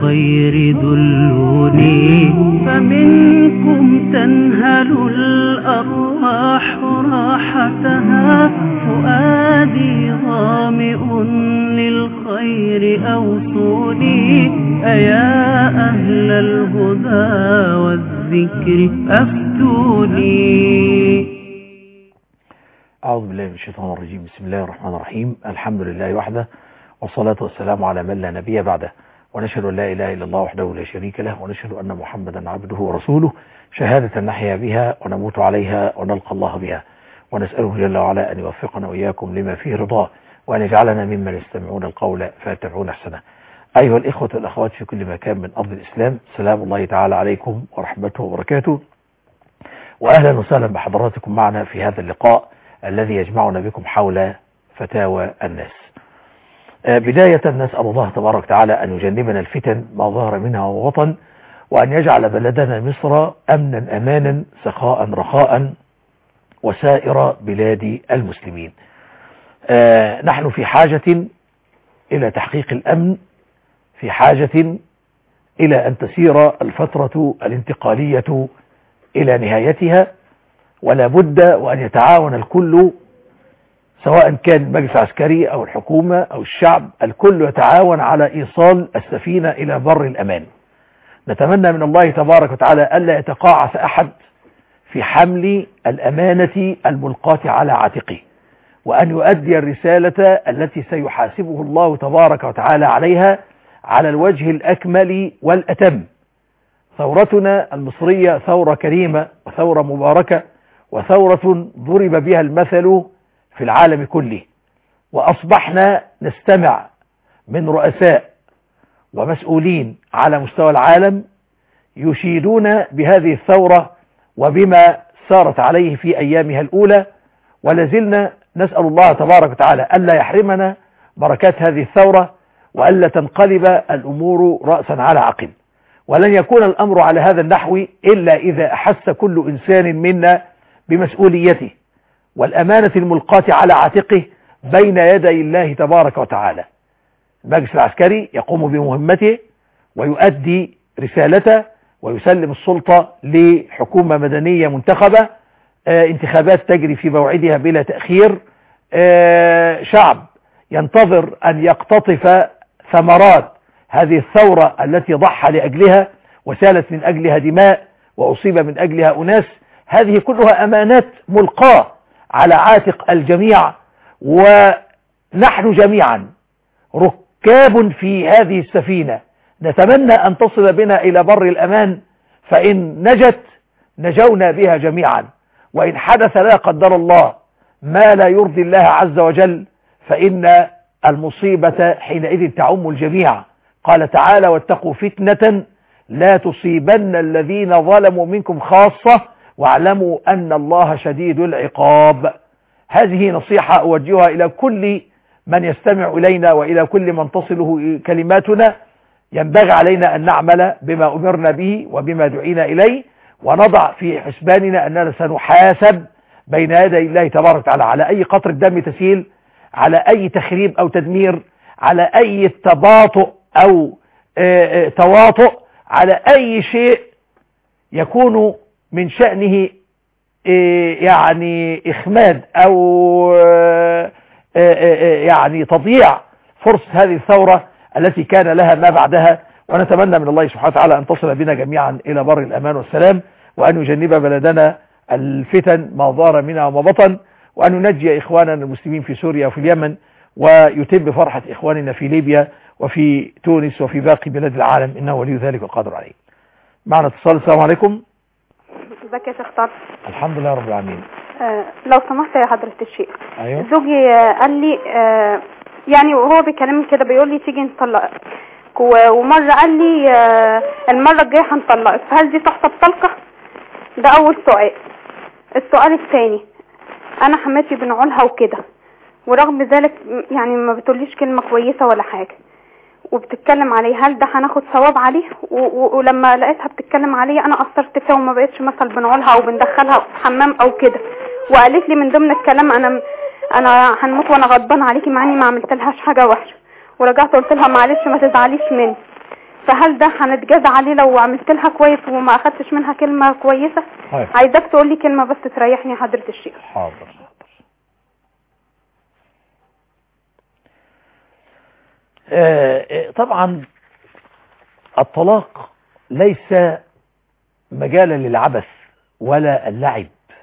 للخير دلوني، فمنكم تنهل الأرواح راحتها، فؤادي ظامئ للخير أوصوني، أيا أهل الهدى والذكر أفتوني. أعوذ بالله من الشيطان الرجيم. بسم الله الرحمن الرحيم. الحمد لله وحده، والصلاة والسلام على من لا نبي بعده، ونشهد أن لا إله إلا الله وحده لا شريك له، ونشهد أن محمدا عبده ورسوله، شهادة نحيا بها ونموت عليها ونلقى الله بها، ونسأله جل وعلا أن يوفقنا وإياكم لما فيه رضاه، وأن يجعلنا ممن يستمعون القول فيتبعون أحسنه. أيها الإخوة والأخوات في كل مكان من أرض الإسلام، سلام الله تعالى عليكم ورحمته وبركاته، وأهلا وسهلا بحضراتكم معنا في هذا اللقاء الذي يجمعنا بكم حول فتاوى الناس. بداية نسأل الله تبارك وتعالى أن يجنبنا الفتن ما ظهر منها ووطن، وأن يجعل بلدنا مصر أمنا أمانا سخاء رخاء وسائر بلاد المسلمين. نحن في حاجة إلى تحقيق الأمن، في حاجة إلى أن تسير الفترة الانتقالية إلى نهايتها، ولا بد وأن يتعاون الكل، سواء كان المجلس العسكري أو الحكومة أو الشعب، الكل يتعاون على إيصال السفينة إلى بر الأمان. نتمنى من الله تبارك وتعالى ألا يتقاعس أحد في حمل الأمانة الملقاة على عاتقه، وأن يؤدي الرسالة التي سيحاسبه الله تبارك وتعالى عليها على الوجه الأكمل والأتم. ثورتنا المصرية ثورة كريمة وثورة مباركة، وثورة ضرب بها المثل في العالم كله، وأصبحنا نستمع من رؤساء ومسؤولين على مستوى العالم يشيدون بهذه الثورة وبما سارت عليه في أيامها الأولى، ولازلنا نسأل الله تبارك وتعالى ألا يحرمنا بركات هذه الثورة، وألا تنقلب الأمور رأسا على عقب. ولن يكون الأمر على هذا النحو إلا إذا أحس كل إنسان منا بمسؤوليته والأمانة الملقاة على عاتقه بين يدي الله تبارك وتعالى. المجلس العسكري يقوم بمهمته ويؤدي رسالته ويسلم السلطة لحكومة مدنية منتخبة، انتخابات تجري في موعدها بلا تأخير، شعب ينتظر أن يقتطف ثمرات هذه الثورة التي ضحى لأجلها وسالت من أجلها دماء وأصيب من أجلها أناس. هذه كلها أمانات ملقاة على عاتق الجميع، ونحن جميعا ركاب في هذه السفينة. نتمنى أن تصل بنا إلى بر الأمان، فإن نجت نجونا بها جميعا، وإن حدث لا قدر الله ما لا يرضي الله عز وجل فإن المصيبة حينئذ تعم الجميع. قال تعالى: واتقوا فتنة لا تصيبن الذين ظلموا منكم خاصة واعلموا أن الله شديد العقاب. هذه نصيحة أوجهها إلى كل من يستمع إلينا وإلى كل من تصله كلماتنا. ينبغي علينا أن نعمل بما أمرنا به وبما دعينا إليه، ونضع في حسباننا أننا سنحاسب بين يدي الله تبارك وتعالى على أي قطرة دم تسيل، على أي تخريب أو تدمير، على أي تباطؤ أو تواطؤ، على أي شيء يكون من شأنه يعني إخماد أو يعني تضييع فرصة هذه الثورة التي كان لها ما بعدها. ونتمنى من الله سبحانه وتعالى أن تصل بنا جميعا إلى بر الأمان والسلام، وأن يجنب بلدنا الفتن ما ظهر منها وما بطن، وأن ينجي إخواننا المسلمين في سوريا وفي اليمن، ويتم فرحة إخواننا في ليبيا وفي تونس وفي باقي بلاد العالم، إنه ولي ذلك والقادر عليه. معنا اتصال. السلام عليكم. ازيك يا شيخ طارق؟ الحمد لله رب العالمين. لو سمحت يا حضرة الشيخ. أيوه. زوجي قال لي يعني وهو بيكلمني كده بيقول لي تيجي نطلقك، ومرة قال لي المرة الجاية هنطلقك، فهل دي تحسب طلقة؟ ده أول سؤال. السؤال الثاني، أنا حماتي بنعولها وكده، ورغم ذلك يعني ما بتقوليش كلمة كويسة ولا حاجة، وبتتكلم عليه، هل ده هناخد ثواب عليه؟ ولما لقيتها بتتكلم عليه انا قصرت فيها وما بقتش مثلا بنعولها او بندخلها في حمام او كده، وقالت لي من ضمن الكلام انا هنموت وانا غضبان عليكي، مع اني ما عملت لهاش حاجه وحشه، ورجعت قلت لها معلش ما تزعليش مني. فهل ده هنتجازى عليه لو عملت لها كويس وما اخدتش منها كلمة كويسة؟ عايزاك تقول لي كلمة بس تريحني يا حضرة الشيخ. حاضر. طبعا الطلاق ليس مجالا للعبث ولا اللعب،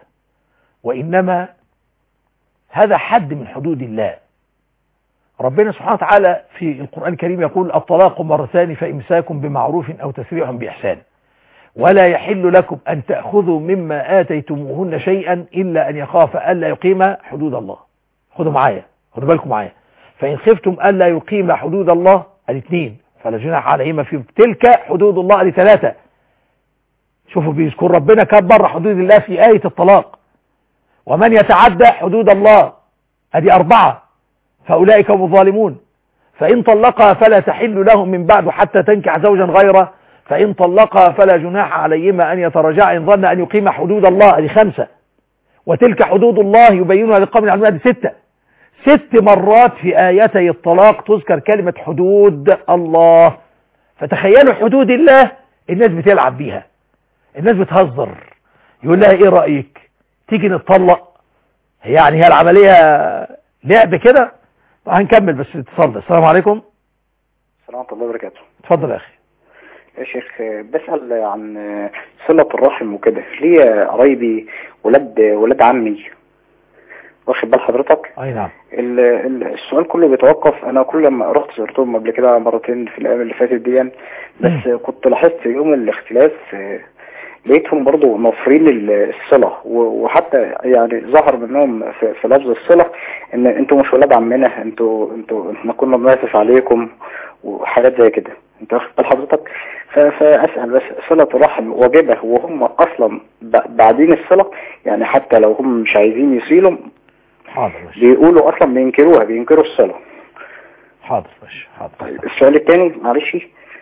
وإنما هذا حد من حدود الله. ربنا سبحانه وتعالى في القرآن الكريم يقول: الطلاق مرتان فإمساك بمعروف أو تسريح بإحسان، ولا يحل لكم أن تأخذوا مما آتيتموهن شيئا إلا أن يخاف ألا يقيم حدود الله. خدوا بالكم معايا. فإن خفتم ألا يقيم حدود الله الاثنين فلا جناح عليهما في تلك حدود الله ال3. شوفوا بيذكر ربنا كم مرة حدود الله في آية الطلاق. ومن يتعدى حدود الله ادي 4 فأولئك هم الظالمون. فإن طلقها فلا تحل لهم من بعد حتى تنكح زوجا غيره، فإن طلقها فلا جناح عليهما أن يتراجعا إن ظن أن يقيم حدود الله ادي 5. وتلك حدود الله يبينها لقوم يعلمون ادي 6. 6 مرات في آيتي الطلاق تذكر كلمة حدود الله. فتخيلوا حدود الله الناس بتلعب بيها، الناس بتهزر، يقول لها ايه رأيك تيجي نتطلق؟ هي العملية لعب كده. هنكمل بس اتصال. السلام عليكم. السلام ورحمة الله وبركاته. اتفضل يا اخي. يا شيخ بسأل عن صلة الرحم وكده. ليه قرايبي ولاد عمي، واخد بال حضرتك؟ اي نعم. السؤال كله بيتوقف. انا كل ما رحت زرتهم قبل كده مرتين في الايام اللي فاتت دي، بس كنت لاحظت يوم الاختلاف لقيتهم برضو نافرين الصلة، وحتى يعني ظهر منهم في لفظ الصلة ان انتوا مش ولاد عمنا، انتوا احنا كنا بنعطف عليكم وحاجات زي كده. انت واخد بال حضرتك؟ فاسأل بس، صلة الرحم واجبة وهم اصلا بعدين الصلة؟ يعني حتى لو هم مش عايزين يصيلوا بيقولوا اصلا بينكروا الصلة. حاضر ماشي. حاضر. السؤال الثاني معلش،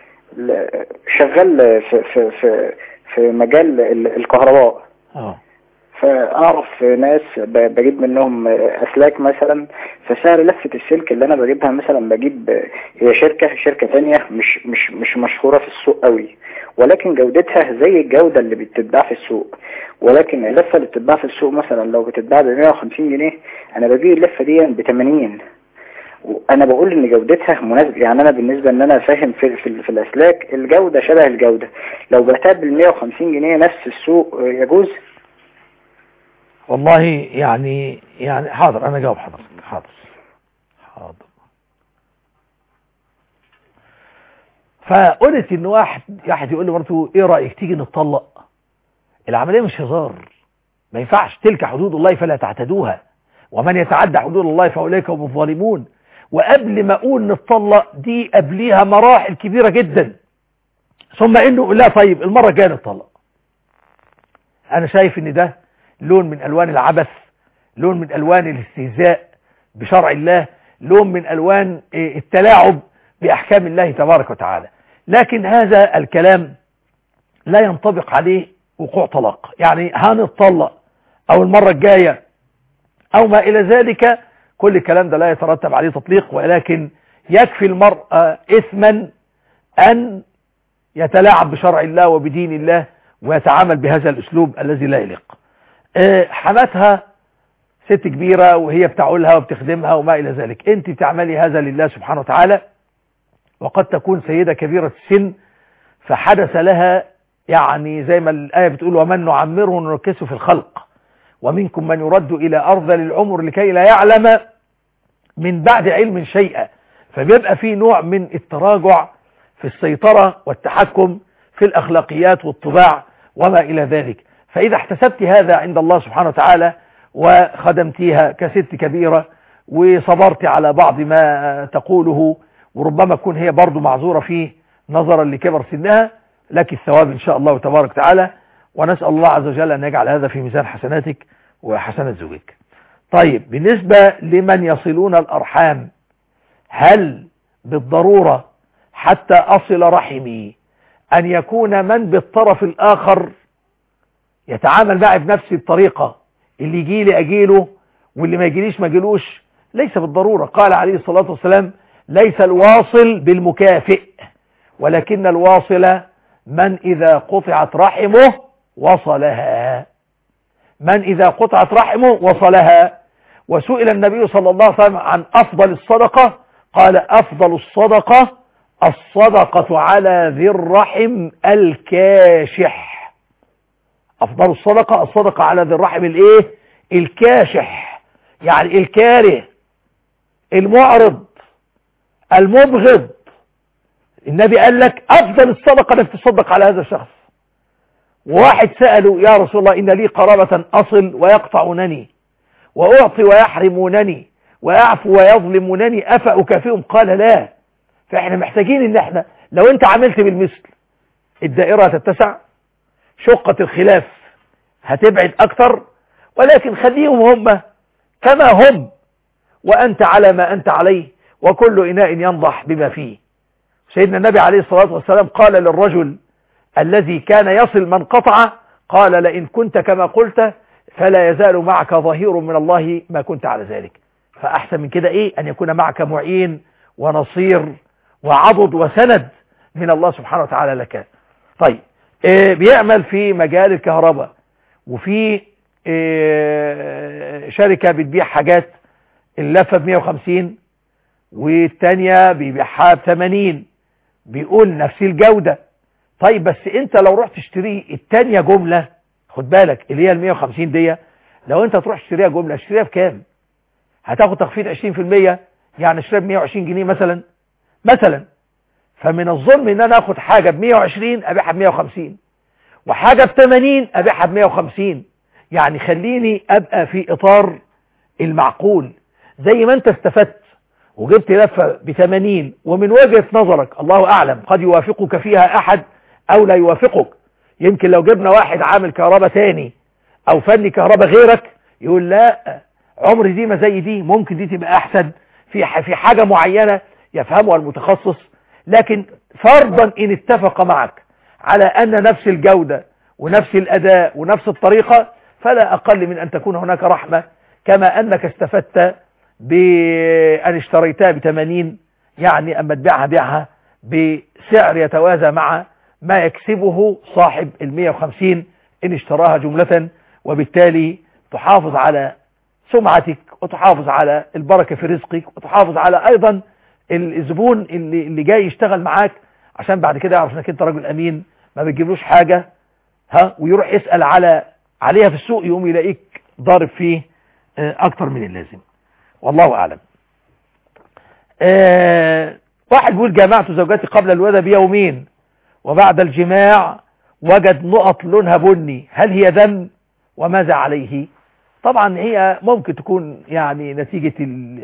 شغال في مجال الكهرباء. فاعرف ناس بجيب منهم اسلاك مثلا، فسعر لفة السلك اللي انا بجيبها مثلا بجيب هي شركة ثانيه مش مشهورة في السوق قوي، ولكن جودتها زي الجودة اللي بتتباع في السوق. ولكن اللفة اللي بتتباع في السوق مثلا لو بتتباع ب 150 جنيه انا بجيب اللفة دي ب 80. وانا بقول ان جودتها مناسبة. يعني انا بالنسبة ان انا فاهم في الاسلاك الجودة شبه الجودة. لو بعتها بال 150 جنيه نفس السوق يجوز؟ والله يعني حاضر انا جاوب حضرتك. حاضر. فقلت ان واحد يقول لي برضه ايه رأيك تيجي نتطلق؟ العملية مش هزار، ما ينفعش. تلك حدود الله فلا تعتدوها، ومن يتعدى حدود الله فاولئك هم الظالمون. وقبل ما اقول نتطلق دي قبليها مراحل كبيرة جدا، ثم انه لا طيب المرة الجاية نتطلق. انا شايف ان ده لون من الوان العبث، لون من الوان الاستهزاء بشرع الله، لون من الوان التلاعب باحكام الله تبارك وتعالى. لكن هذا الكلام لا ينطبق عليه وقوع طلاق. يعني هنتطلق او المرة الجاية او ما الى ذلك، كل الكلام ده لا يترتب عليه تطليق. ولكن يكفي المرأة اثما ان يتلاعب بشرع الله وبدين الله ويتعامل بهذا الاسلوب الذي لا يليق. حماتها ست كبيرة وهي بتعولها وبتخدمها وما الى ذلك، انت بتعملي هذا لله سبحانه وتعالى. وقد تكون سيدة كبيرة السن فحدث لها يعني زي ما الآية بتقول: ومن نعمره نركسه في الخلق ومنكم من يرد إلى أرذل العمر لكي لا يعلم من بعد علم شيئا. فبيبقى فيه نوع من التراجع في السيطرة والتحكم في الأخلاقيات والطباع وما إلى ذلك. فإذا احتسبت هذا عند الله سبحانه وتعالى وخدمتيها كست كبيرة وصبرت على بعض ما تقوله، وربما تكون هي برضو معذورة فيه نظرا لكبر سنها، لك الثواب إن شاء الله تبارك وتعالى. ونسأل الله عز وجل أن يجعل هذا في ميزان حسناتك وحسنات زوجك. طيب، بالنسبة لمن يصلون الأرحام، هل بالضرورة حتى أصل رحمي أن يكون من بالطرف الآخر يتعامل معي بنفس الطريقة، اللي يجي لي أجيله واللي ما يجيليش ما جيلوش؟ ليس بالضرورة. قال عليه الصلاة والسلام: ليس الواصل بالمكافئ ولكن الواصل من إذا قطعت رحمه وصلها، من إذا قطعت رحمه وصلها. وسئل النبي صلى الله عليه وسلم عن أفضل الصدقة، قال أفضل الصدقة الصدقة على ذي الرحم الكاشح. أفضل الصدقة الصدقة على ذي الرحم الإيه؟ الكاشح، يعني الكاره، المعرض، المبغض. النبي قال لك أفضل الصدقة أنك تصدق على هذا الشخص. وواحد سأله يا رسول الله إن لي قرابة أصل ويقطعونني وأعطي ويحرمونني وأعفو ويظلمونني أفأكافئهم؟ قال لا. فإحنا محتاجين إن إحنا لو أنت عملت بالمثل الدائرة تتسع، شقة الخلاف هتبعد أكثر، ولكن خليهم هم كما هم وأنت على ما أنت عليه، وكل إناء ينضح بما فيه. سيدنا النبي عليه الصلاة والسلام قال للرجل الذي كان يصل من قطع، قال لئن كنت كما قلت فلا يزال معك ظهير من الله ما كنت على ذلك. فأحسن من كده إيه؟ أن يكون معك معين ونصير وعضد وسند من الله سبحانه وتعالى لك. طيب بيعمل في مجال الكهرباء، وفي شركة بتبيع حاجات اللفة ب150 والتانية بيبيعها ب80، بيقول نفس الجودة. طيب بس انت لو رحت تشتري التانية جملة، خد بالك اللي هي ال150 دي، لو انت تروح تشتريها جملة اشتريها بكام؟ هتاخد تخفيض 20%، يعني اشتريها ب120 جنيه مثلا. فمن الظلم ان انا اخد حاجة ب120 ابيعها ب150، وحاجة ب80 ابيعها ب150. يعني خليني ابقى في اطار المعقول. زي ما انت استفدت وجبت لفة ب80 ومن وجهة نظرك الله اعلم قد يوافقك فيها احد او لا يوافقك. يمكن لو جبنا واحد عامل كهرباء تاني او فني كهرباء غيرك يقول لا عمري دي ما زي دي، ممكن دي تبقى احسن في حاجة معينة يفهمها المتخصص. لكن فرضا ان اتفق معك على ان نفس الجودة ونفس الاداء ونفس الطريقة، فلا اقل من ان تكون هناك رحمة، كما انك استفدت بان اشتريتها ب80، يعني اما تبيعها بيعها بسعر يتوازى مع ما يكسبه صاحب ال150 ان اشتراها جملة، وبالتالي تحافظ على سمعتك وتحافظ على البركة في رزقك وتحافظ على ايضا الزبون اللي جاي يشتغل معاك، عشان بعد كده يعرف انك انت راجل امين ما بتجيبلوش حاجة ويروح يسأل عليها في السوق يقوم يلاقيك ضارب فيه اكتر من اللازم. والله اعلم. واحد بيقول جامعت زوجتي قبل الولادة بيومين وبعد الجماع وجد نقط لونها بني، هل هي ذنب وماذا عليه؟ طبعا هي ممكن تكون يعني نتيجة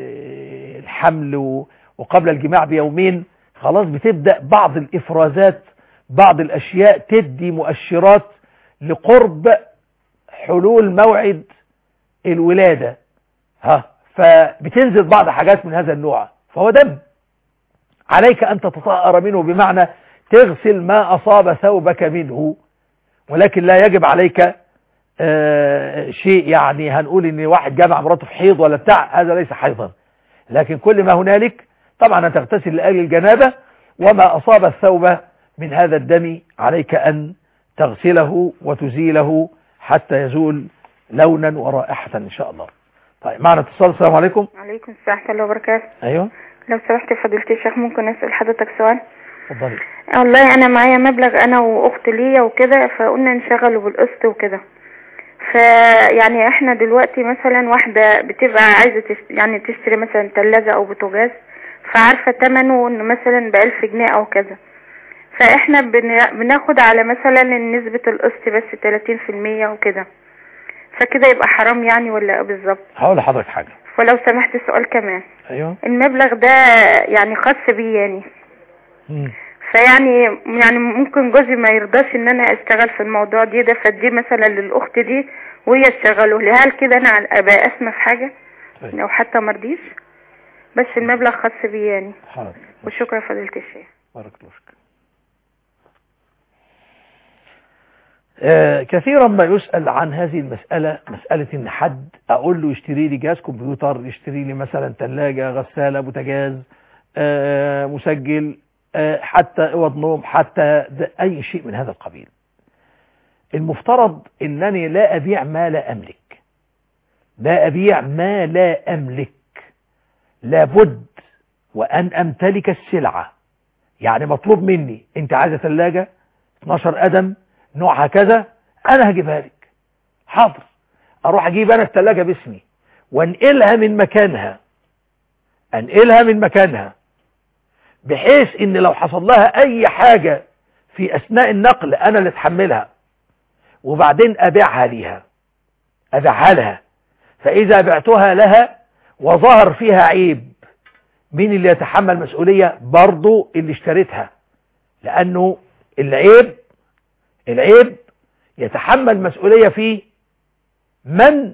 الحمل وقبل الجماع بيومين خلاص بتبدأ بعض الإفرازات، بعض الأشياء تدي مؤشرات لقرب حلول موعد الولادة، فبتنزل بعض حاجات من هذا النوع، فهو دم. عليك أن تتطهر منه، بمعنى تغسل ما أصاب ثوبك منه، ولكن لا يجب عليك شيء يعني هنقول ان واحد جامع مراته في حيض ولا بتاع، هذا ليس حيضا. لكن كل ما هنالك طبعا أن تغتسل لأجل الجنابة، وما أصاب الثوب من هذا الدم عليك أن تغسله وتزيله حتى يزول لونا ورائحة إن شاء الله. طيب معنا اتصال. السلام عليكم. وعليكم السلام ورحمة الله وبركاته. أيوه لو سمحت فضيلة الشيخ ممكن أسأل حضرتك سؤال؟ اتفضلي. والله أنا معايا مبلغ أنا وأخت ليا وكده، فقلنا نشغله بالقسط وكده. فيعني احنا دلوقتي مثلا واحدة بتبقى عايزة يعني تشتري مثلا ثلاجة أو بوتاجاز، فعارفة ثمنه إنه مثلا ب1000 جنيه أو كذا، فاحنا بناخد على مثلا نسبة القسط بس 30% وكده، فكده يبقى حرام يعني ولا بالظبط؟ هقول لحضرتك حاجة. ولو سمحت سؤال كمان. ايوه. المبلغ ده يعني خاص بيه يعني. فيعني ممكن جوزي ما يرضاش ان انا اشتغل في الموضوع ده، فدي مثلا للاخت دي وهي تشغله لي، هل كده انا ابقى اسمى في حاجة؟ طيب. لو حتى مرضيش بس المبلغ خاص بيه يعني. حاضر. وشكرا فضيلة الشيخ. بارك الله فيك. كثيرا ما يسأل عن هذه المسألة، مسألة ان حد اقول له يشتري لي جهاز كمبيوتر، يشتري لي مثلا ثلاجة، غسالة، بوتاجاز، مسجل، حتى عوض نوم، حتى أي شيء من هذا القبيل. المفترض أنني لا أبيع ما لا أملك، لا أبيع ما لا أملك، لابد وأن أمتلك السلعة. يعني مطلوب مني أنت عايزة ثلاجة 12 قدم نوعها كذا، أنا هجيبها لك، حاضر. أروح أجيب أنا الثلاجة باسمي وانقلها من مكانها، أنقلها من مكانها بحيث ان لو حصل لها اي حاجة في اثناء النقل انا اللي اتحملها، وبعدين ابيعها ليها، ابيعها لها. فاذا بعتها لها وظهر فيها عيب، مين اللي يتحمل مسؤولية؟ برضو اللي اشتريتها، لانه العيب يتحمل مسؤولية فيه من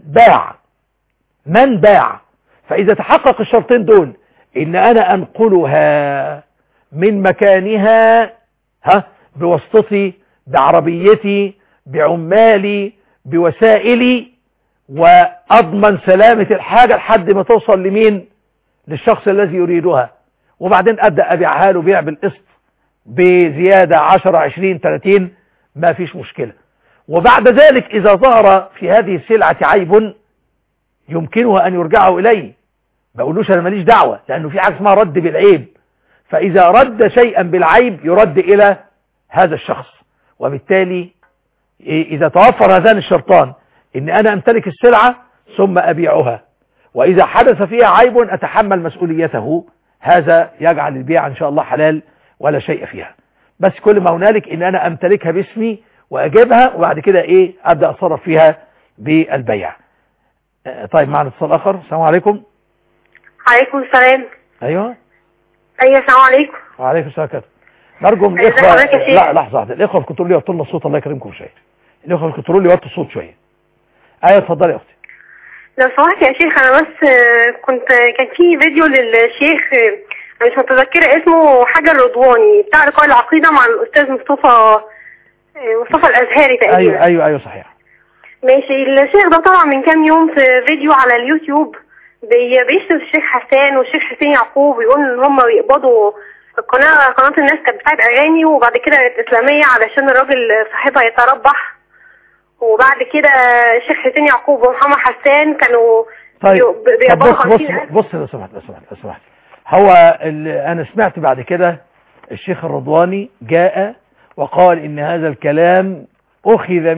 باع. فاذا تحقق الشرطين دول، ان انا انقلها من مكانها بواسطتي، بعربيتي، بعمالي، بوسائلي، واضمن سلامة الحاجة لحد ما توصل لمين؟ للشخص الذي يريدها، وبعدين ابدأ ابيعها له بيع بالقسط بزيادة 10 20 30، ما فيش مشكلة. وبعد ذلك اذا ظهر في هذه السلعة عيب يمكنه ان يرجعه اليه، بقولوش انا ماليش دعوة، لانه في حاجة اسمها رد بالعيب. فاذا رد شيئا بالعيب يرد الى هذا الشخص. وبالتالي اذا توفر هذان الشرطان، ان انا امتلك السلعة ثم ابيعها، واذا حدث فيها عيب اتحمل مسؤوليته، هذا يجعل البيع ان شاء الله حلال ولا شيء فيها. بس كل ما هنالك ان انا امتلكها باسمي واجيبها، وبعد كده ابدأ اتصرف فيها بالبيع. طيب، معنا اتصال اخر. السلام عليكم. عليكم السلام. ايوه السلام عليكم. وعليكم السلام. نرجو من الاخوه، لا لحظه واحده، الاخوه في الكنترول يوطوا لنا الصوت، الله يكرمكم شويه. الاخوه في الكنترول يوطوا الصوت شويه. ايوه اتفضلي يا اختي. لو سمحت يا شيخ، انا بس كان في فيديو للشيخ، انا مش متذكره اسمه، حاجه الرضواني بتاع لقاء العقيده مع الاستاذ مصطفى الازهري تقريبا. ايوه صحيح. ماشي. الشيخ ده طلع من كام يوم في فيديو على اليوتيوب بيشتم الشيخ حسان والشيخ حسين يعقوب، ويقول ان هم بيقبضوا قناة الناس كانت بتاعت اغاني، وبعد كده الاسلامية علشان الراجل صاحبها يتربح. وبعد كده الشيخ حسين يعقوب ومحمد حسان كانوا بيقبضوا 50,000. بص لو سمحت، هو انا سمعت بعد كده الشيخ الرضواني جاء وقال ان هذا الكلام اخذ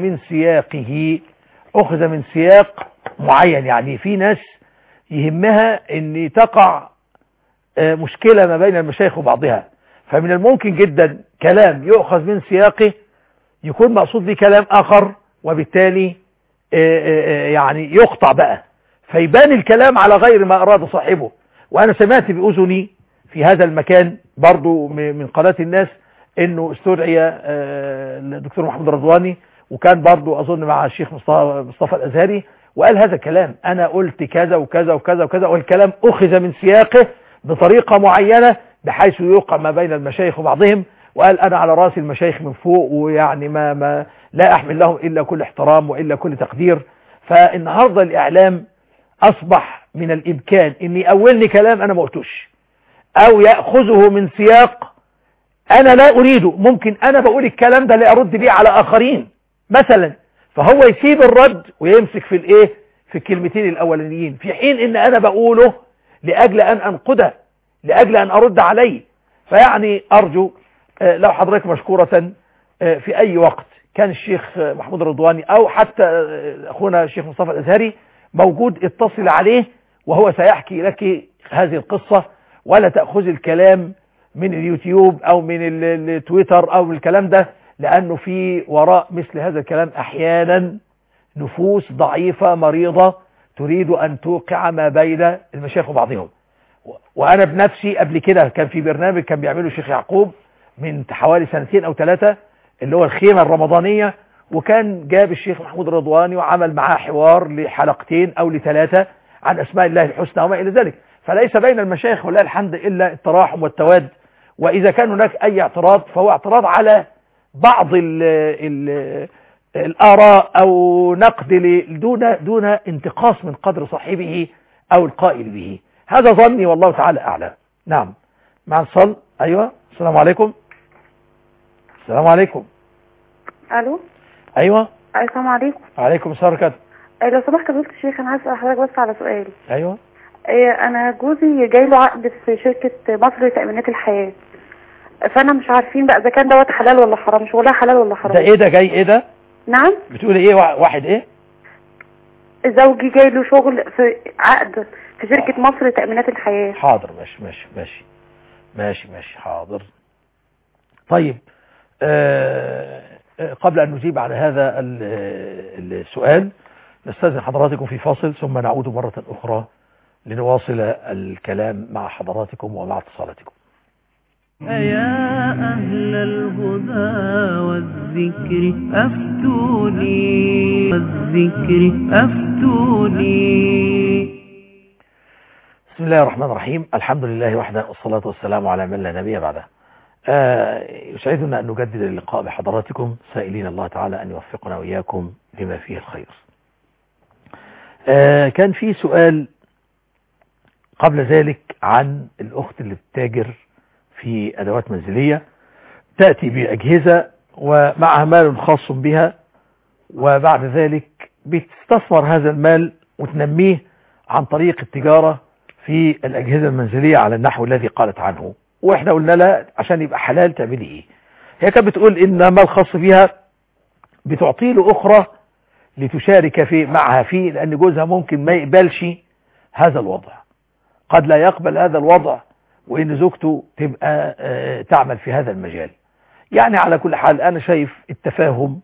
من سياق معين. يعني في ناس يهمها ان تقع مشكلة ما بين المشايخ وبعضها، فمن الممكن جدا كلام يؤخذ من سياقه يكون مقصود به كلام اخر، وبالتالي يعني يقطع بقى، فيبان الكلام على غير ما اراد صاحبه. وانا سمعت باذني في هذا المكان برضو من قناة الناس انه استدعي الدكتور محمد الرضواني، وكان برضو اظن مع الشيخ مصطفى الازهري، وقال هذا الكلام، انا قلت كذا وكذا وكذا وكذا، والكلام اخذ من سياقه بطريقة معينة بحيث يوقع ما بين المشايخ وبعضهم. وقال انا على راس المشايخ من فوق، ويعني ما لا احمل لهم الا كل احترام والا كل تقدير. فالنهاردة الاعلام اصبح من الامكان ان يأولني كلام انا ما قلتوش، او يأخذه من سياق انا لا اريده. ممكن انا بقول الكلام ده لأرد بيه على اخرين مثلا، فهو يسيب الرد ويمسك في الكلمتين الاولانيين، في حين ان انا بقوله لاجل ان انقده، لاجل ان ارد عليه. فيعني ارجو لو حضرتك مشكورة في اي وقت كان الشيخ محمود الرضواني او حتى اخونا الشيخ مصطفى الازهري موجود، اتصل عليه وهو سيحكي لك هذه القصة، ولا تأخذ الكلام من اليوتيوب او من التويتر او الكلام ده، لانه في وراء مثل هذا الكلام احيانا نفوس ضعيفة مريضة تريد ان توقع ما بين المشايخ وبعضهم. وانا بنفسي قبل كده كان في برنامج كان بيعمله الشيخ يعقوب من حوالي 2 أو 3 اللي هو الخيمة الرمضانية، وكان جاب الشيخ محمود الرضواني وعمل معاه حوار لحلقتين او ل3 عن اسماء الله الحسنى وما الى ذلك. فليس بين المشايخ ولله الحمد الا التراحم والتواد، واذا كان هناك اي اعتراض فهو اعتراض على بعض الآراء أو نقد دون انتقاص من قدر صاحبه أو القائل به. هذا ظني والله تعالى أعلم. نعم، مع الصل. أيوة السلام عليكم. السلام عليكم. الو. ايوه. السلام عليكم. وعليكم السلام ورحمه الله. لو سمحت فضيلة الشيخ انا عايز اسال حضرتك بس على سؤال. ايوه. انا جوزي جاي له عقد في شركه مصر لتامينات الحياه، فانا مش عارفين بقى اذا كان دوت حلال ولا حرام، شغلها حلال ولا حرام. ده ايه ده جاي ايه ده؟ نعم. بتقولي ايه؟ واحد ايه؟ زوجي جاي له شغل في عقد في شركه مصر لتامينات الحياه. حاضر. ماشي حاضر. طيب قبل أن نجيب على هذا السؤال نستأذن حضراتكم في فاصل ثم نعود مرة أخرى لنواصل الكلام مع حضراتكم ومع اتصالاتكم. يا أهل الهدى والذكر أفتوني. بسم الله الرحمن الرحيم. الحمد لله وحده والصلاة والسلام على من لا نبي بعده. يسعدنا أن نجدد اللقاء بحضراتكم سائلين الله تعالى أن يوفقنا وإياكم لما فيه الخير. كان في سؤال قبل ذلك عن الأخت اللي بتتاجر في أدوات منزلية، تأتي بأجهزة ومعها مال خاص بها، وبعد ذلك بتستثمر هذا المال وتنميه عن طريق التجارة في الأجهزة المنزلية على النحو الذي قالت عنه. واحنا قلنا لها عشان يبقى حلال تعملي ايه؟ هي كانت بتقول ان مال خاص بيها بتعطي له اخرى لتشارك معها فيه، لان جوزها ممكن ما يقبلش هذا الوضع، قد لا يقبل هذا الوضع، وان زوجته تبقى تعمل في هذا المجال. يعني على كل حال انا شايف التفاهم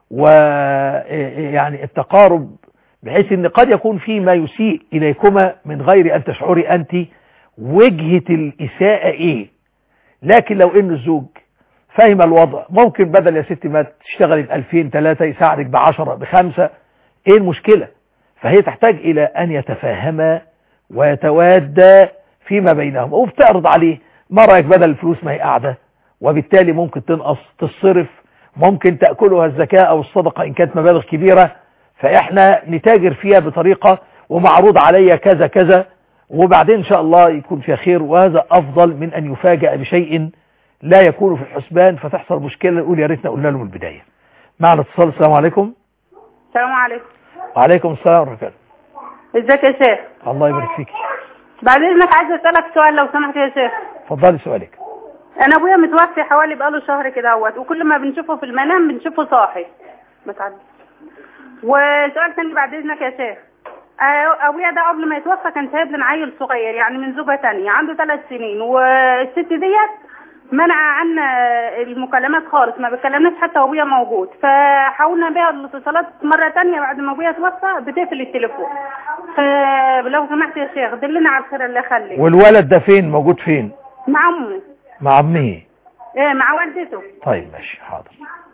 ويعني التقارب، بحيث ان قد يكون في ما يسيء اليكما من غير ان تشعري انت وجهة الإساءة ايه، لكن لو ان الزوج فاهم الوضع ممكن بدل يا ستي ما تشتغلي ب2000-3 يساعدك ب10 ب5، ايه المشكلة؟ فهي تحتاج الى ان يتفاهما ويتوادى فيما بينهم، وبتعرض عليه ما رأيك بدل الفلوس ما هي قاعدة، وبالتالي ممكن تنقص تصرف، ممكن تأكلها الزكاة او الصدقة ان كانت مبالغ كبيرة، فاحنا نتاجر فيها بطريقة ومعروض عليا كذا كذا، وبعدين ان شاء الله يكون فيها خير، وهذا افضل من ان يفاجأ بشيء لا يكون في الحسبان فتحصل مشكلة نقول يا ريتنا قلنا له من البداية. معنا اتصال. السلام عليكم. السلام عليكم. وعليكم السلام ورحمة الله. ازيك يا شيخ؟ الله يبارك فيك. بعد اذنك عايزه اسالك سؤال لو سمحت يا شيخ. اتفضلي سؤالك. انا ابويا متوفي حوالي بقاله شهر كده اهوت، وكل ما بنشوفه في المنام بنشوفه صاحي. بتعدي. وسؤال ثاني بعد اذنك يا شيخ، ابويا ده قبل ما يتوفى كان سايب لنا عيل صغير يعني من زوجة تانية عنده 3 سنين، والست ديت منع عنا المكالمات خالص، ما بتكلمناش حتى وابويا موجود، فحاولنا بيها الاتصالات مرة تانية بعد ما ابويا توفى بتقفل التليفون. فلو سمحت يا شيخ دلنا على الخير اللي يخليك. والولد ده فين؟ موجود فين؟ مع امه. مع امه؟ ايه مع والدته. طيب ماشي حاضر.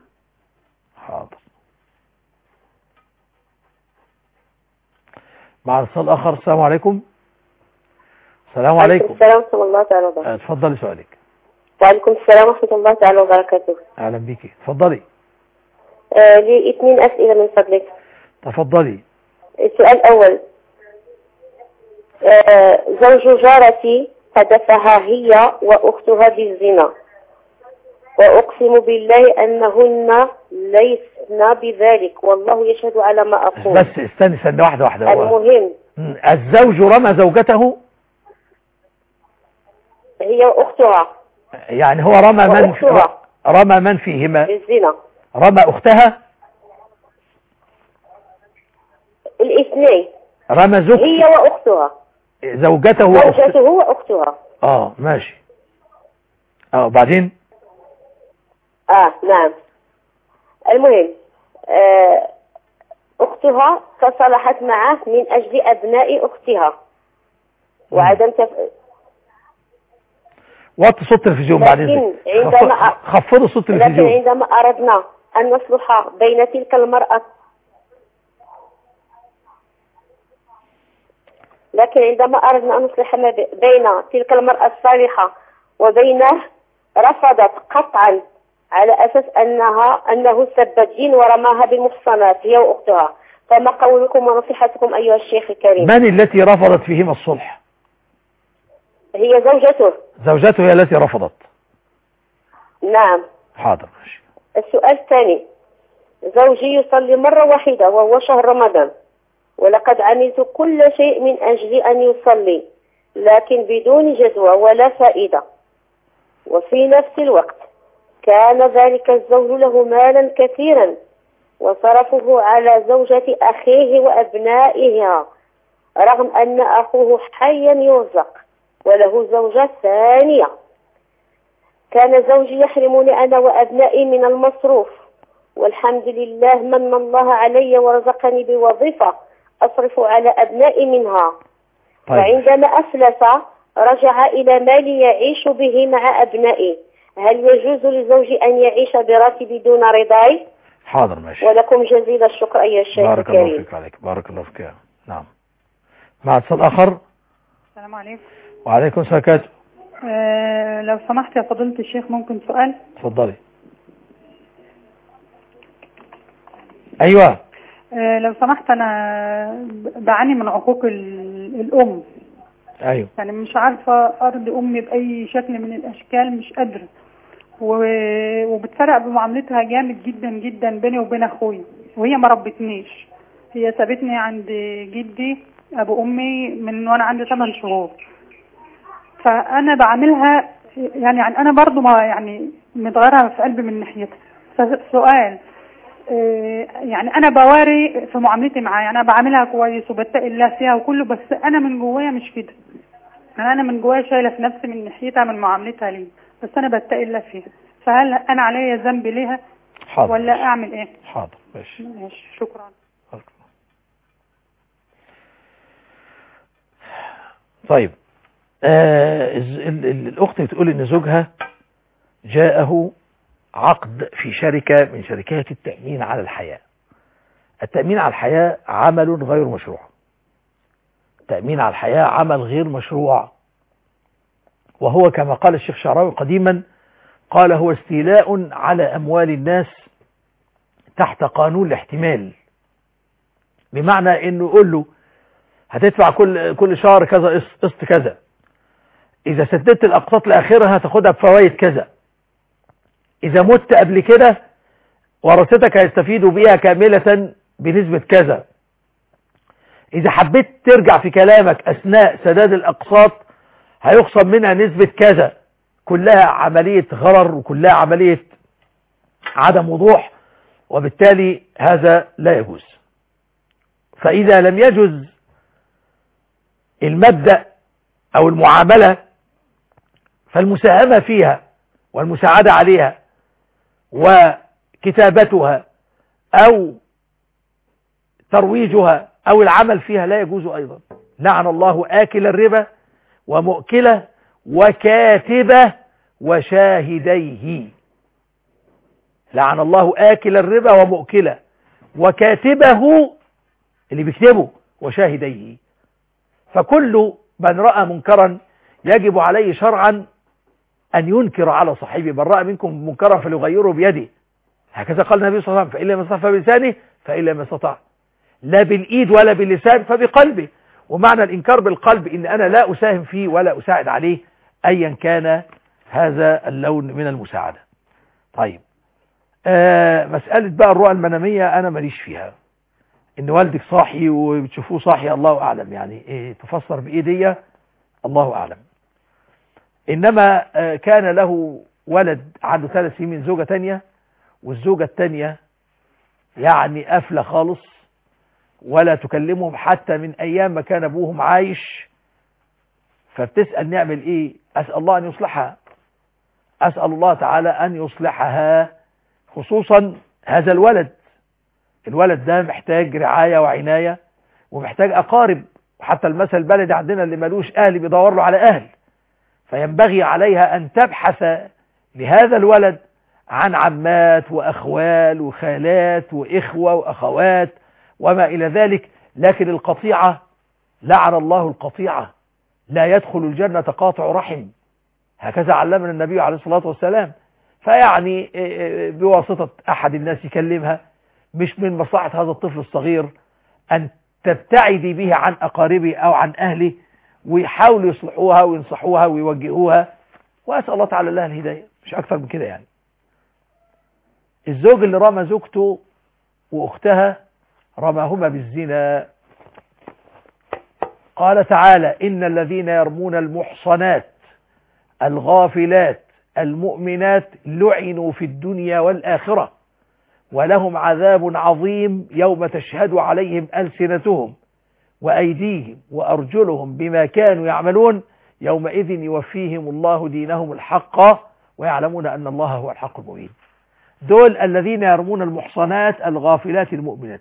مع اتصال اخر. السلام عليكم. السلام عليكم. السلام ورحمة الله تعالى وبركاته. اتفضلي سؤالك. وعليكم السلام ورحمة الله تعالى وبركاته. اهلا بيكي. اتفضلي. لي 2 أسئلة من فضلك. تفضلي. السؤال الأول، زوج جارتي حدثها هي وأختها بالزنا، وأقسم بالله أنهن ليسن بذلك، والله يشهد على ما أقول. بس استني واحدة. المهم الزوج رمى زوجته؟ هي وأختها. يعني هو رمى من فيهما بالزنا؟ رمى أختها؟ الاثنين. رمى زوجته هي وأختها. زوجته وأختها. ماشي. بعدين نعم. المهم أختها تصالحت معه من أجل أبناء أختها وعدم وطي صوت التلفزيون بعد اذنك. خفضوا صوت التلفزيون. لكن عندما أردنا أن نصلح بين تلك المرأة بين تلك المرأة الصالحة وبينه، رفضت قطعا على أساس أنه سب الدين ورماها بالمحصنات هي وأختها. فما قولكم ونصيحتكم أيها الشيخ الكريم؟ من التي رفضت فيهما الصلح؟ هي زوجته هي التي رفضت. نعم. حاضر. السؤال الثاني: زوجي يصلي مرة واحدة وهو شهر رمضان، ولقد عملت كل شيء من أجل أن يصلي، لكن بدون جدوى ولا فائدة. وفي نفس الوقت كان ذلك الزوج له مالا كثيرا وصرفه على زوجة أخيه وأبنائها، رغم أن أخوه حيا يرزق وله زوجة ثانية. كان زوجي يحرمني أنا وأبنائي من المصروف، والحمد لله من الله علي ورزقني بوظيفة أصرف على أبنائي منها. طيب. وعندما أفلس رجع إلى مالي يعيش به مع أبنائي. هل يجوز لزوجي أن يعيش براتبي دون رضاي؟ حاضر ماشي. ولكم جزيل الشكر أيها الشيخ الكريم. بارك الله فيك عليك. بارك الله فيك. نعم. مع اتصال آخر. السلام عليكم. وعليكم السلام. لو سمحت يا فضيلة الشيخ ممكن سؤال؟ اتفضلي. ايوه. لو سمحت انا بعاني من عقوق الام. ايوه. يعني مش عارفة ارضي امي باي شكل من الاشكال، مش قادرة، وبتفرق بمعاملتها جامد جدا جدا بيني وبين اخويا، وهي ما ربتنيش. هي سابتني عند جدي ابو امي من وانا عندي 8 شهور. فانا بعاملها يعني انا برضو ما يعني متغيرة في قلبي من ناحيتها. سؤال: يعني انا بواري في معاملتي معاها، يعني انا بعاملها كويس وبتقي الله فيها وكله، بس انا من جوايا مش كده. انا من جوايا شايله في نفسي من ناحيتها من معاملتها لي، بس انا بتقي الله فيها. فهل انا عليا ذنب ليها؟ حاضر. ولا اعمل ايه؟ حاضر ماشي. شكرا. طيب. الاخت بتقول ان زوجها جاءه عقد في شركة من شركات التأمين على الحياة. التأمين على الحياة عمل غير مشروع. التأمين على الحياة عمل غير مشروع، وهو كما قال الشيخ شعراوي قديما، قال: هو استيلاء على أموال الناس تحت قانون الاحتمال. بمعنى انه يقول له هتدفع كل شهر كذا قسط كذا، اذا سددت الاقساط لاخرها هتاخدها بفوائد كذا، اذا مت قبل كده ورثتك هيستفيدوا بيها كاملة بنسبة كذا، اذا حبيت ترجع في كلامك اثناء سداد الاقساط هيخصم منها نسبة كذا. كلها عملية غرر وكلها عملية عدم وضوح، وبالتالي هذا لا يجوز. فإذا لم يجوز المبدأ أو المعاملة، فالمساهمة فيها والمساعدة عليها وكتابتها أو ترويجها أو العمل فيها لا يجوز أيضا. لعن الله آكل الربا ومؤكله وكاتبه وشاهديه. لعن الله آكل الربا ومؤكله وكاتبه اللي بيكتبه وشاهديه. فكل من رأى منكرا يجب عليه شرعا أن ينكر على صاحبه. من رأى منكم منكرا فليغيره بيده، هكذا قال النبي صلى الله عليه وسلم: فإن لم يستطع فبلسانه، فإن لم يستطع لا بالإيد ولا باللسان فبقلبه. ومعنى الإنكار بالقلب إن أنا لا أساهم فيه ولا أساعد عليه أيا كان هذا اللون من المساعدة. طيب. مسألة بقى الرؤى المنامية أنا ماليش فيها. إن والدك صاحي وبتشوفوه صاحي الله أعلم، يعني إيه تفسر بإيه دي الله أعلم. إنما كان له ولد عنده 3 سنين من زوجة تانية، والزوجة التانية يعني قافلة خالص ولا تكلمهم حتى من أيام ما كان أبوهم عايش. فبتسأل نعمل إيه؟ أسأل الله أن يصلحها، أسأل الله تعالى أن يصلحها، خصوصا هذا الولد ده محتاج رعاية وعناية ومحتاج أقارب، وحتى المثل البلدي عندنا اللي ملوش أهل بيدور له على أهل. فينبغي عليها أن تبحث لهذا الولد عن عمات وأخوال وخالات وإخوة وأخوات وما إلى ذلك. لكن القطيعة لعن الله القطيعة، لا يدخل الجنة قاطع رحم، هكذا علمنا النبي عليه الصلاة والسلام. فيعني بواسطة أحد الناس يكلمها، مش من مصلحة هذا الطفل الصغير أن تبتعدي به عن أقاربه أو عن أهله، ويحاولوا يصلحوها وينصحوها ويوجهوها، وأسأل الله تعالى لها الهداية، مش أكثر من كده يعني. الزوج اللي رمى زوجته وأختها رماهما بالزنا. قال تعالى إن الذين يرمون المحصنات الغافلات المؤمنات لعنوا في الدنيا والآخرة ولهم عذاب عظيم يوم تشهد عليهم ألسنتهم وأيديهم وأرجلهم بما كانوا يعملون يومئذ يوفيهم الله دينهم الحق ويعلمون أن الله هو الحق المبين. دول الذين يرمون المحصنات الغافلات المؤمنات.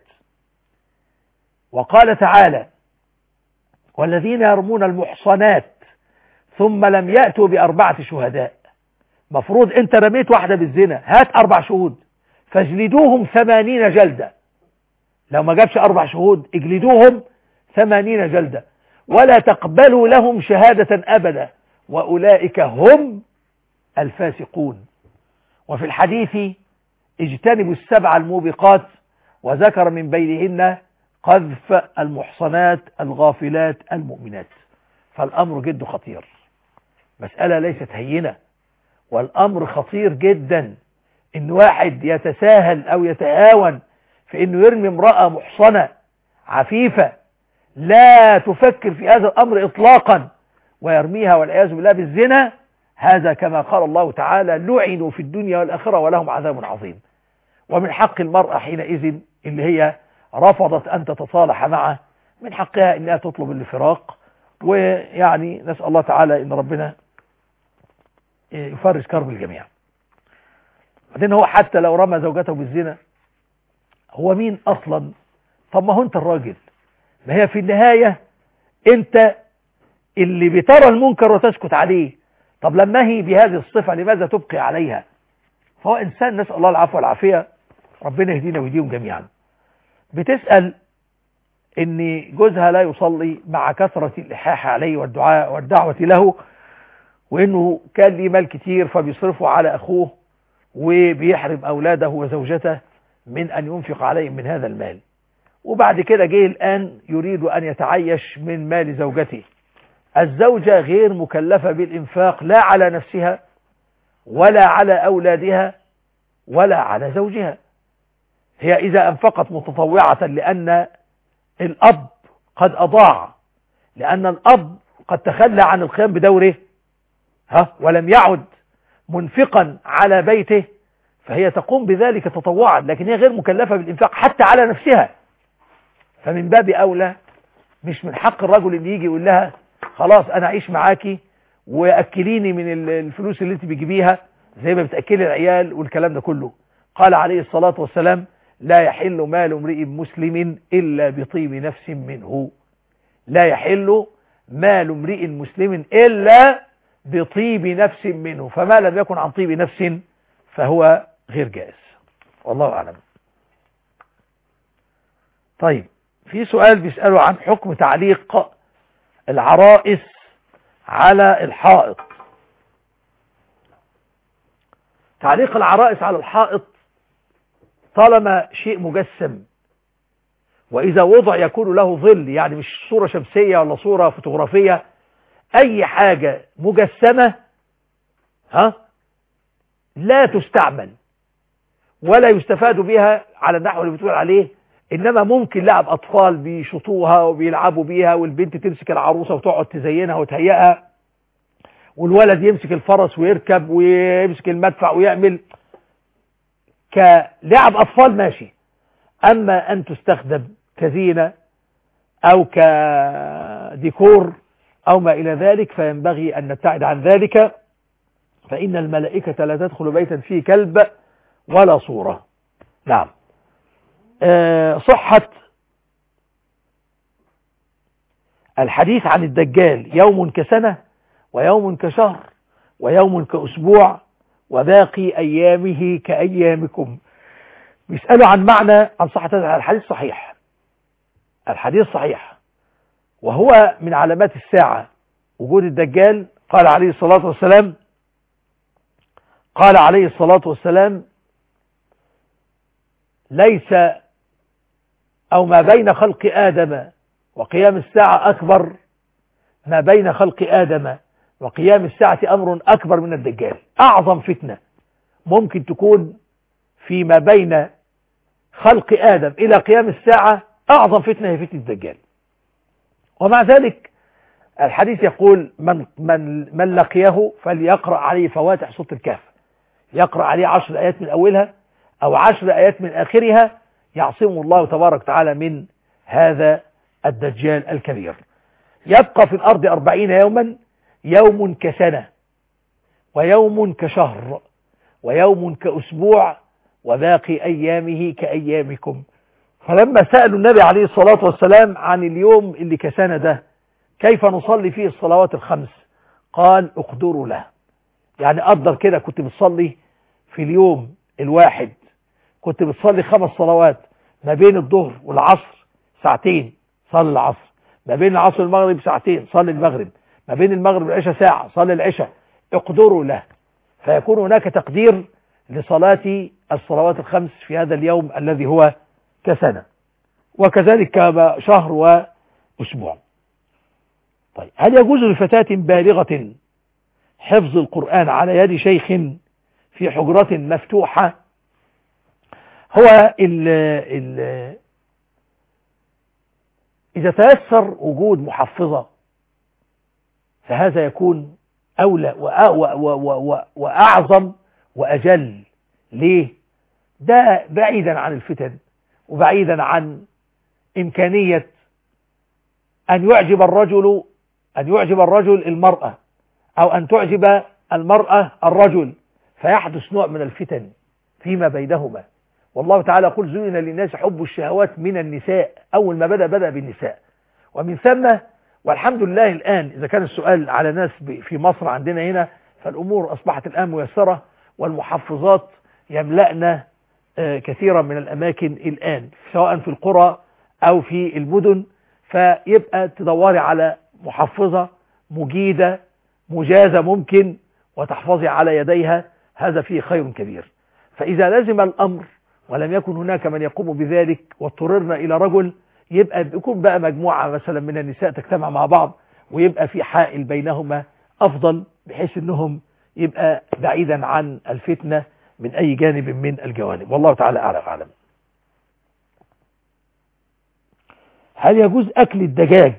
وقال تعالى والذين يرمون المحصنات ثم لم يأتوا بأربعة شهداء. مفروض انت رميت واحدة بالزنا، هات 4 شهود فاجلدوهم 80 جلدة. لو ما جابش 4 شهود اجلدوهم 80 جلدة ولا تقبلوا لهم شهادة أبدا وأولئك هم الفاسقون. وفي الحديث اجتنبوا 7 الموبقات وذكر من بينهن قذف المحصنات الغافلات المؤمنات. فالأمر جد خطير، مسألة ليست هينة، والأمر خطير جدا إن واحد يتساهل أو يتهاون في إنه يرمي امرأة محصنة عفيفة لا تفكر في هذا الأمر إطلاقا ويرميها والعياذ بالله بالزنا. هذا كما قال الله تعالى لعنوا في الدنيا والآخرة ولهم عذاب عظيم. ومن حق المرأة حينئذ اللي هي رفضت أن تتصالح معه من حقها أنها تطلب الفراق. ويعني نسأل الله تعالى أن ربنا يفرج كرب الجميع. بعدين هو حتى لو رمى زوجته بالزنا هو مين أصلا؟ طب ما هو أنت الراجل، ما هي في النهاية أنت اللي بترى المنكر وتسكت عليه. طب لما هي بهذه الصفة لماذا تبقي عليها؟ فهو إنسان نسأل الله العفو والعافية، ربنا يهدينا ويهديهم جميعا. بتسأل ان جوزها لا يصلي مع كثرة الإلحاح عليه والدعاء والدعوة له، وانه كان ليه مال كتير فبيصرفه على اخوه وبيحرم اولاده وزوجته من ان ينفق عليهم من هذا المال. وبعد كده جه الآن يريد ان يتعيش من مال زوجته. الزوجة غير مكلفة بالإنفاق لا على نفسها ولا على أولادها ولا على زوجها. هي إذا أنفقت متطوعة لأن الأب قد أضاع، لأن الأب قد تخلى عن القيام بدوره ولم يعد منفقا على بيته، فهي تقوم بذلك تطوعا، لكن هي غير مكلفة بالإنفاق حتى على نفسها. فمن باب أولى مش من حق الرجل اللي يجي يقول لها خلاص أنا أعيش معاكي وأكليني من الفلوس اللي انت بتجيبيها زي ما بتأكلي العيال والكلام ده كله. قال عليه الصلاة والسلام لا يحل مال امرئ مسلم إلا بطيب نفس منه. لا يحل مال امرئ مسلم إلا بطيب نفس منه، فما لم يكن عن طيب نفس فهو غير جائز، والله أعلم. طيب في سؤال بيسأله عن حكم تعليق العرائس على الحائط. تعليق العرائس على الحائط طالما شيء مجسم، وإذا وضع يكون له ظل، يعني مش صورة شمسية ولا صورة فوتوغرافية، أي حاجة مجسمة لا تستعمل ولا يستفاد بها على النحو اللي بتقول عليه، إنما ممكن لعب أطفال بيشطوها وبيلعبوا بيها، والبنت تمسك العروسة وتقعد تزينها وتهيئها، والولد يمسك الفرس ويركب ويمسك المدفع ويعمل كلعب أطفال ماشي. أما أن تستخدم كزينة أو كديكور أو ما إلى ذلك فينبغي أن نبتعد عن ذلك، فإن الملائكة لا تدخل بيتا فيه كلب ولا صورة. نعم. صحة الحديث عن الدجال يوم كسنة ويوم كشهر ويوم كأسبوع وباقي أيامه كأيامكم. بيسألوا عن معنى عن صحة هذا الحديث. صحيح، الحديث صحيح، وهو من علامات الساعة وجود الدجال. قال عليه الصلاة والسلام ليس أو ما بين خلق آدم وقيام الساعة أكبر، ما بين خلق آدم وقيام الساعة أمر أكبر من الدجال. أعظم فتنة ممكن تكون فيما بين خلق آدم إلى قيام الساعة أعظم فتنة هي فتنة الدجال. ومع ذلك الحديث يقول من لقيه فليقرأ عليه فواتح سورة الكهف، يقرأ عليه 10 آيات من أولها أو 10 آيات من آخرها، يعصمه الله تبارك وتعالى من هذا الدجال الكبير. يبقى في الأرض 40 يوما، يوم كسنة ويوم كشهر ويوم كأسبوع وباقي أيامه كأيامكم. فلما سألوا النبي عليه الصلاة والسلام عن اليوم اللي كسنة ده كيف نصلي فيه الصلوات الخمس، قال اقدروا له. يعني قدر كده، كنت بتصلي في اليوم الواحد كنت بتصلي 5 صلوات، ما بين الظهر والعصر ساعتين صلي العصر، ما بين العصر والمغرب ساعتين صلي المغرب، ما بين المغرب والعشاء ساعة صلي العشاء، اقدروا له. فيكون هناك تقدير لصلاة الصلوات الخمس في هذا اليوم الذي هو كسنة، وكذلك كشهر وأسبوع. طيب، هل يجوز لفتاة بالغة حفظ القرآن على يد شيخ في حجرة مفتوحة؟ هو إذا تيسر وجود محفظة فهذا يكون أولى وأعظم وأجل. ليه؟ ده بعيدا عن الفتن وبعيدا عن إمكانية أن يعجب الرجل المرأة أو أن تعجب المرأة الرجل فيحدث نوع من الفتن فيما بينهما. والله تعالى يقول زين للناس حب الشهوات من النساء، أول ما بدأ بالنساء، ومن ثم والحمد لله الآن إذا كان السؤال على ناس في مصر عندنا هنا فالأمور أصبحت الآن ميسرة، والمحفظات يملأنا كثيرا من الأماكن الآن سواء في القرى أو في المدن، فيبقى تدوري على محفظة مجيدة مجازة ممكن وتحفظي على يديها، هذا فيه خير كبير. فإذا لزم الأمر ولم يكن هناك من يقوم بذلك واضطررنا إلى رجل، يبقى يكون بقى مجموعة مثلا من النساء تجتمع مع بعض ويبقى في حائل بينهما أفضل، بحيث أنهم يبقى بعيدا عن الفتنة من أي جانب من الجوانب. والله تعالى أعلم. هل يجوز أكل الدجاج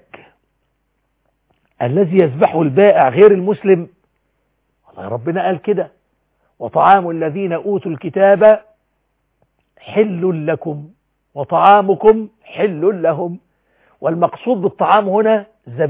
الذي يذبحه البائع غير المسلم؟ والله ربنا قال كده: وطعام الذين أوتوا الكتاب حل لكم وطعامكم حل لهم. والمقصود بالطعام هنا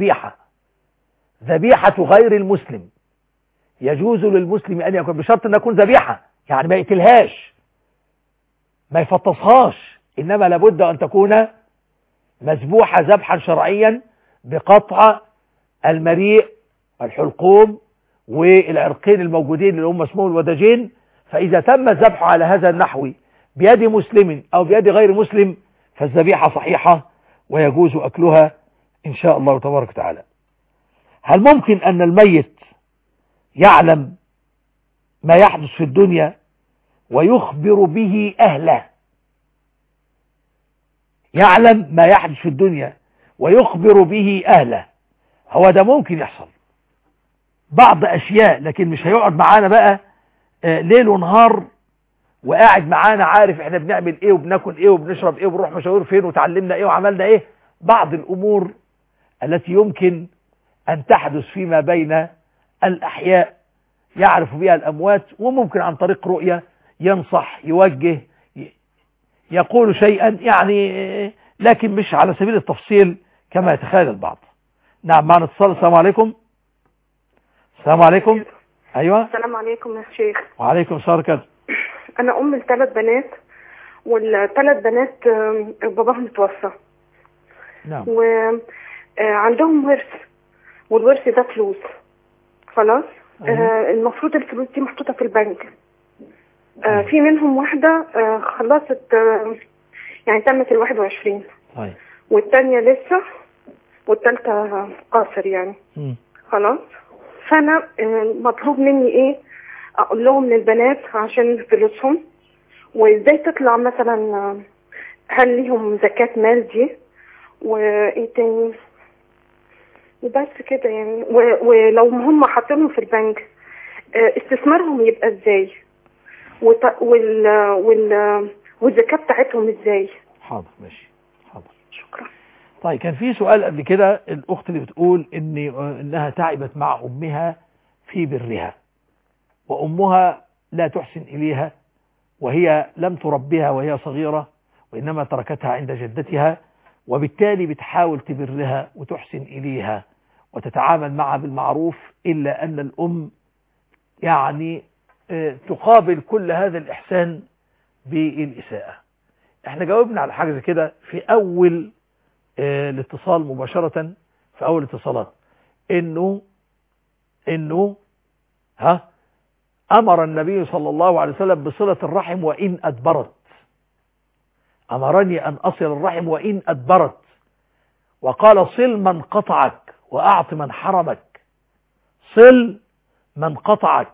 ذبيحة غير المسلم. يجوز للمسلم أن يكون بشرط أن يكون ذبيحة، يعني ما يقتلهاش ما يفطسهاش، إنما لابد أن تكون مذبوحة ذبحا شرعيا بقطع المريء الحلقوم والعرقين الموجودين اللي هم اسمهم الوداجين. فإذا تم الذبح على هذا النحو بيد مسلم أو بيد غير مسلم فالذبيحة صحيحة ويجوز أكلها إن شاء الله تبارك وتعالى. هل ممكن أن الميت يعلم ما يحدث في الدنيا ويخبر به أهله؟ يعلم ما يحدث في الدنيا ويخبر به أهله، هو ده ممكن يحصل بعض أشياء، لكن مش هيقعد معانا بقى ليل ونهار وقاعد معانا عارف احنا بنعمل ايه وبناكل ايه وبنشرب ايه وبنروح مشاوير فين وتعلمنا ايه وعملنا ايه. بعض الأمور التي يمكن أن تحدث فيما بين الأحياء يعرف بها الأموات، وممكن عن طريق رؤية ينصح يوجه يقول شيئا يعني، لكن مش على سبيل التفصيل كما يتخيل البعض. نعم، معنا اتصال. السلام عليكم. السلام عليكم. ايوه السلام عليكم يا شيخ. وعليكم السلام كده. انا ام ل3 بنات، وال3 بنات باباهم متوفى. نعم. وعندهم ورث، والورث ده فلوس خلاص. المفروض الفلوس دي محطوطة في البنك. في منهم واحدة خلصت يعني تمت 21. طيب. والتانية لسه، والتالتة قاصر يعني. خلاص. فأنا مطلوب مني ايه؟ اقول لهم للبنات عشان فلوسهم، وازاي تطلع مثلا، هل ليهم زكاة مال دي، وايه تاني، وبس كده يعني. ولو هم حاطينهم في البنك استثمارهم يبقى ازاي، والزكاة بتاعتهم ازاي؟ حاضر ماشي حاضر. شكرا. طيب كان في سؤال قبل كده، الأخت اللي بتقول إنها تعبت مع أمها في برها، وأمها لا تحسن إليها، وهي لم تربيها وهي صغيرة، وإنما تركتها عند جدتها، وبالتالي بتحاول تبرها وتحسن إليها وتتعامل معها بالمعروف، إلا أن الأم يعني تقابل كل هذا الإحسان بالإساءة. احنا جاوبنا على حاجة زي كده في أول الاتصال مباشرة، في أول اتصالات، إنه أمر النبي صلى الله عليه وسلم بصلة الرحم وإن أدبرت، أمرني أن أصل الرحم وإن أدبرت، وقال صل من قطعك وأعط من حرمك، صل من قطعك.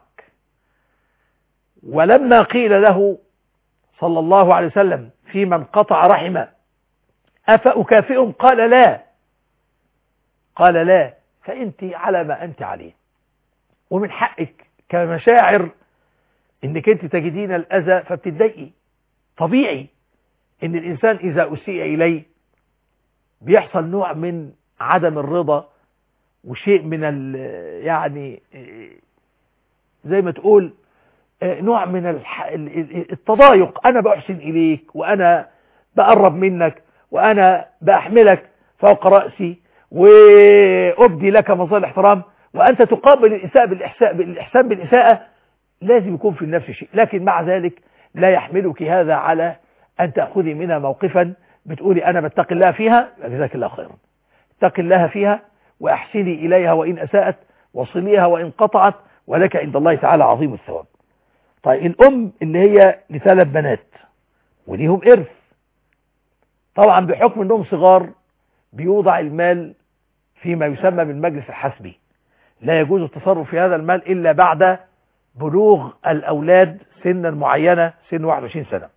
ولما قيل له صلى الله عليه وسلم في من قطع رحمه أفأكافئهم، قال لا، قال لا، فأنت على ما أنت عليه، ومن حقك كمشاعر انك انت تجدين الأذى فبتتضايقي. طبيعي ان الإنسان إذا أسيء إليه بيحصل نوع من عدم الرضا، وشيء من يعني زي ما تقول نوع من التضايق. أنا بأحسن إليك، وأنا بقرب منك، وأنا بأحملك فوق رأسي، وأبدي لك مظاهر الاحترام، وأنت تقابل الإساءة بالإحسان بالإساءة. لازم يكون في النفس شيء، لكن مع ذلك لا يحملك هذا على أن تأخذي منها موقفا بتقولي أنا بتقي الله فيها. جزاك الله خيرا، اتقي الله فيها وأحسني إليها وإن أساءت، وصليها وإن قطعت، ولك عند الله تعالى عظيم الثواب. طيب الأم اللي هي لثلاث بنات وليهم إرث، طبعا بحكم أنهم صغار بيوضع المال فيما يسمى بالمجلس الحسبي، لا يجوز التصرف في هذا المال إلا بعد بلوغ الأولاد سنا معينة، سن 21 سنة.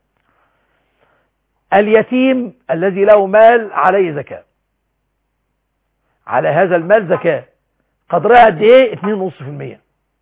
اليتيم الذي له مال عليه زكاة، على هذا المال زكاة، قدرها قد ايه؟ 2.5%.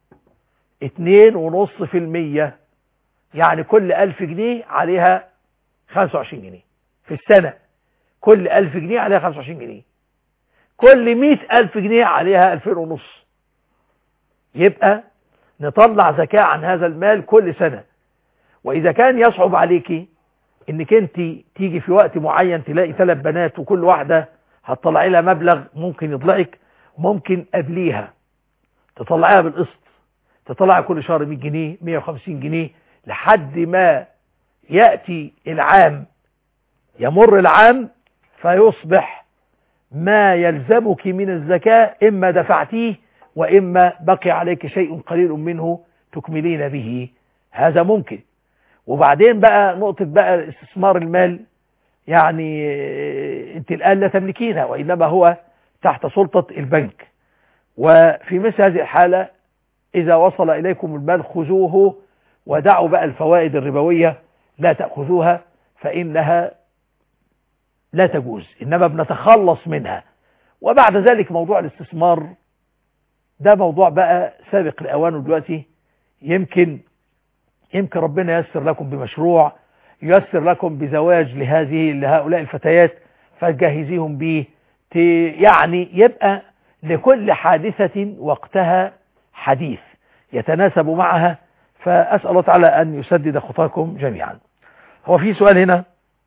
2.5%، يعني كل 1000 جنيه عليها 25 جنيه في السنة، كل 1000 جنيه عليها 25 جنيه، كل 100,000 جنيه عليها 2,500. يبقى نطلع زكاة عن هذا المال كل سنة. وإذا كان يصعب عليكي انك انت تيجي في وقت معين تلاقي 3 بنات وكل واحدة هتطلعي لها مبلغ ممكن يضلعك، ممكن قبليها تطلعيها بالقسط، تطلعي كل شهر 100 جنيه 150 جنيه لحد ما يأتي العام، يمر العام فيصبح ما يلزمك من الزكاة إما دفعتيه وإما بقي عليك شيء قليل منه تكملين به. هذا ممكن. وبعدين بقى نقطة بقى استثمار المال، يعني انت الآن لا تملكينها، وإنما هو تحت سلطة البنك. وفي مثل هذه الحالة إذا وصل إليكم المال خذوه، ودعوا بقى الفوائد الربوية لا تأخذوها، فإنها لا تجوز، إنما بنتخلص منها. وبعد ذلك موضوع الاستثمار ده موضوع بقى سابق لأوانه دلوقتي. يمكن ربنا ييسر لكم بمشروع، ييسر لكم بزواج لهؤلاء الفتيات فتجهزيهم به، يعني يبقى لكل حادثة وقتها حديث يتناسب معها. فأسأل الله تعالى أن يسدد خطاكم جميعا. هو في سؤال هنا،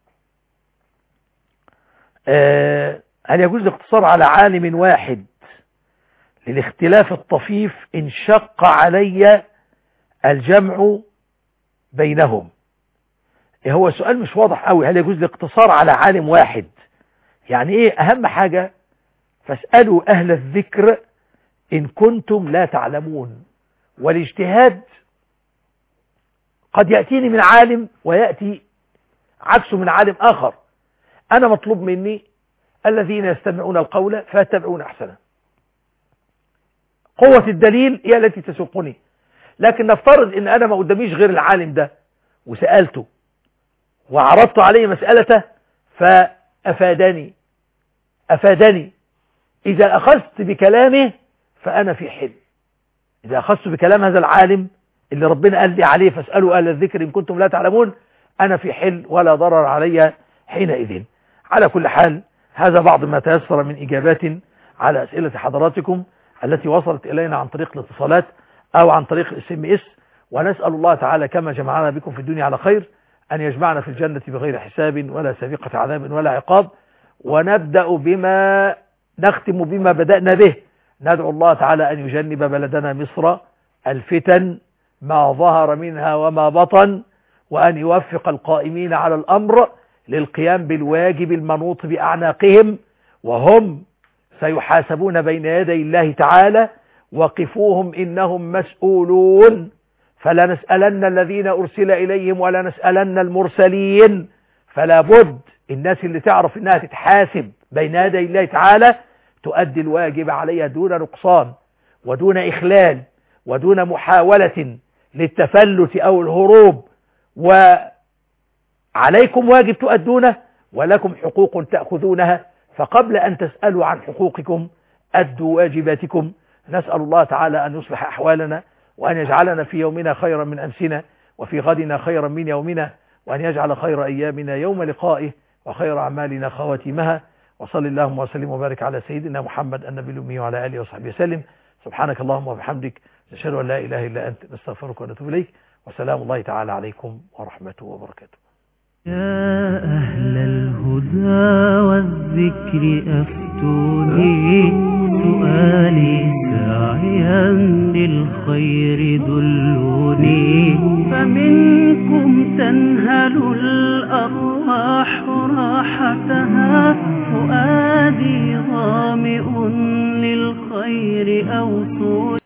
هل يجوز الاقتصار على عالم واحد للاختلاف الطفيف إن شق علي الجمع بينهم؟ هو السؤال مش واضح قوي. هل يجوز الاقتصار على عالم واحد؟ يعني ايه؟ اهم حاجة فاسألوا اهل الذكر ان كنتم لا تعلمون. والاجتهاد قد يأتيني من عالم ويأتي عكسه من عالم اخر. انا مطلوب مني الذين يستمعون القول فيتبعون احسنه. قوة الدليل هي التي تسوقني. لكن نفترض ان انا ما قداميش غير العالم ده وسألته وعرضت عليه مسألته فأفادني. إذا أخذت بكلامه فأنا في حل، إذا أخذت بكلام هذا العالم اللي ربنا قال لي عليه فاسألوا أهل الذكر إن كنتم لا تعلمون، أنا في حل ولا ضرر علي حينئذ. على كل حال هذا بعض ما تيسر من إجابات على أسئلة حضراتكم التي وصلت إلينا عن طريق الاتصالات أو عن طريق SMS، ونسأل الله تعالى كما جمعنا بكم في الدنيا على خير أن يجمعنا في الجنة بغير حساب ولا سابقة عذاب ولا عقاب. ونبدأ بما نختم بما بدأنا به، ندعو الله تعالى أن يجنب بلدنا مصر الفتن ما ظهر منها وما بطن، وأن يوفق القائمين على الأمر للقيام بالواجب المنوط بأعناقهم، وهم سيحاسبون بين يدي الله تعالى، وقفوهم إنهم مسؤولون، فلا نسألن الذين أرسل إليهم ولا نسألن المرسلين. فلا بد الناس اللي تعرف إنها تتحاسب بين يدي الله تعالى تؤدي الواجب عليها دون نقصان ودون إخلال ودون محاولة للتفلت أو الهروب. وعليكم واجب تؤدونه ولكم حقوق تأخذونها، فقبل أن تسألوا عن حقوقكم أدوا واجباتكم. نسأل الله تعالى أن يصلح أحوالنا، وأن يجعلنا في يومنا خيرا من أمسنا، وفي غدنا خيرا من يومنا، وأن يجعل خير أيامنا يوم لقائه، وخير أعمالنا خواتيمها. وصل اللهم وسلم وبارك على سيدنا محمد النبي الأمي وعلى آله وصحبه وسلم. سبحانك اللهم وبحمدك، نشهد أن لا إله إلا أنت، نستغفرك ونتوب إليك، وسلام الله تعالى عليكم ورحمته وبركاته. يا أهل الهدى والذكر أفتوني، سؤالي ساعيا للخير دلوني، فمنكم تنهل الأرواح راحتها، فؤادي ظامئ للخير أوصوني.